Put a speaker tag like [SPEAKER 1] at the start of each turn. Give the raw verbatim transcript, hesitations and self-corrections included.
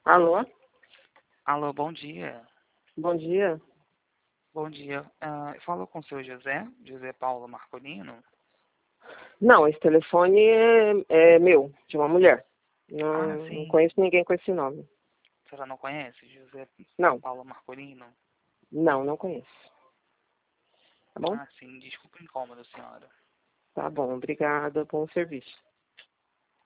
[SPEAKER 1] Alô?
[SPEAKER 2] Alô, bom dia.
[SPEAKER 1] Bom dia.
[SPEAKER 2] Bom dia. Ah, falo com o seu José, José Paulo Marcolino.
[SPEAKER 1] Não, esse telefone é, é meu, de uma mulher.
[SPEAKER 2] Ah,
[SPEAKER 1] Não, não
[SPEAKER 2] sim.
[SPEAKER 1] conheço ninguém com esse nome.
[SPEAKER 2] A senhora não conhece José
[SPEAKER 1] Não,
[SPEAKER 2] Paulo Marcolino?
[SPEAKER 1] não, não conheço. Tá bom?
[SPEAKER 2] Ah, sim. Desculpa o incômodo, senhora.
[SPEAKER 1] Tá bom, obrigada, bom serviço.